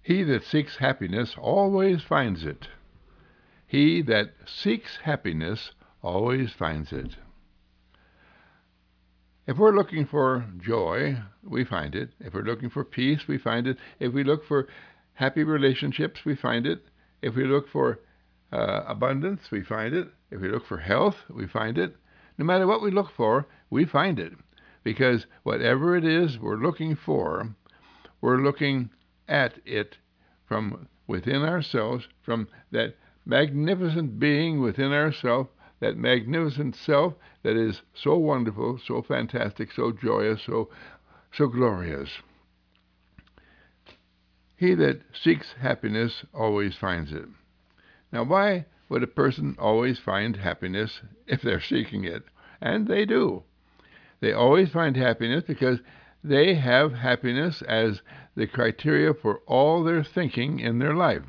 He that seeks happiness always finds it. He that seeks happiness always finds it. If we're looking for joy, we find it. If we're looking for peace, we find it. If we look for happy relationships, we find it. If we look for abundance, we find it. If we look for health, we find it. No matter what we look for, we find it. Because whatever it is we're looking for, we're looking at it from within ourselves, from that magnificent being within ourselves, that magnificent self that is so wonderful, so fantastic, so joyous, so glorious. He that seeks happiness always finds it. Now, why would a person always find happiness if they're seeking it? And they do. They always find happiness because they have happiness as the criteria for all their thinking in their life.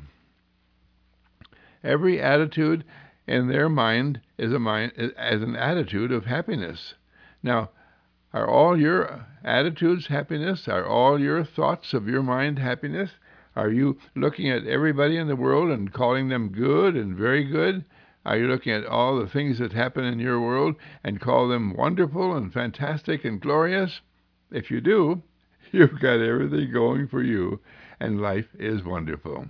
Every attitude in their mind is an attitude of happiness. Now, are all your attitudes happiness? Are all your thoughts of your mind happiness? Are you looking at everybody in the world and calling them good and very good? Are you looking at all the things that happen in your world and call them wonderful and fantastic and glorious? If you do, you've got everything going for you, and life is wonderful.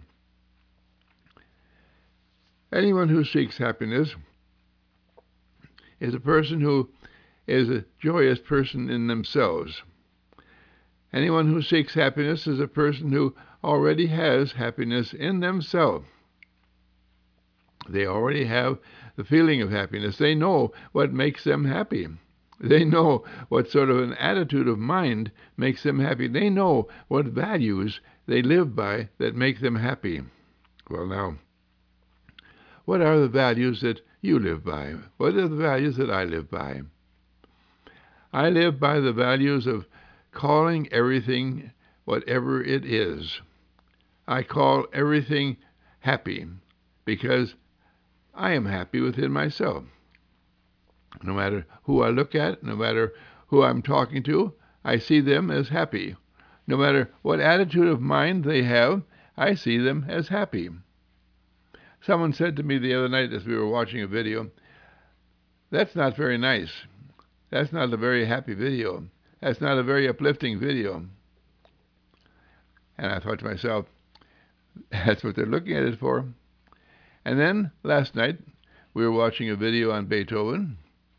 Anyone who seeks happiness is a person who is a joyous person in themselves. Anyone who seeks happiness is a person who already has happiness in themselves. They already have the feeling of happiness. They know what makes them happy. They know what sort of an attitude of mind makes them happy. They know what values they live by that make them happy. Well, now, what are the values that you live by? What are the values that I live by? I live by the values of calling everything whatever it is. I call everything happy because I am happy within myself. No matter who I look at, no matter who I'm talking to, I see them as happy. No matter what attitude of mind they have, I see them as happy. Someone said to me the other night as we were watching a video, "That's not very nice. That's not a very happy video. That's not a very uplifting video." And I thought to myself, that's what they're looking at it for. And then last night, we were watching a video on Beethoven,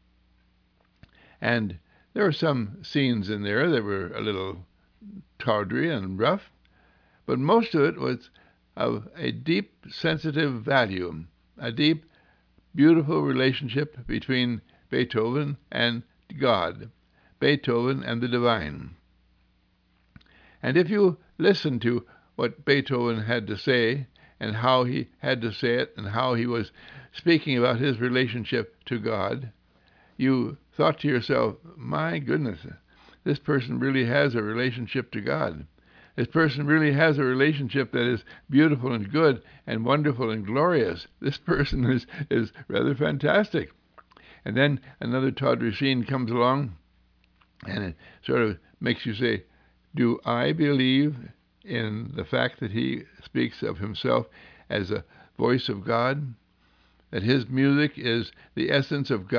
and there were some scenes in there that were a little tawdry and rough, but most of it was of a deep, sensitive value, a deep, beautiful relationship between Beethoven and God, Beethoven and the divine. And if you listen to what Beethoven had to say and how he had to say it and how he was speaking about his relationship to God, you thought to yourself, my goodness, this person really has a relationship to God. This person really has a relationship that is beautiful and good and wonderful and glorious. This person is rather fantastic. And then another tawdry scene comes along, and it sort of makes you say, do I believe in the fact that he speaks of himself as a voice of God? That his music is the essence of God?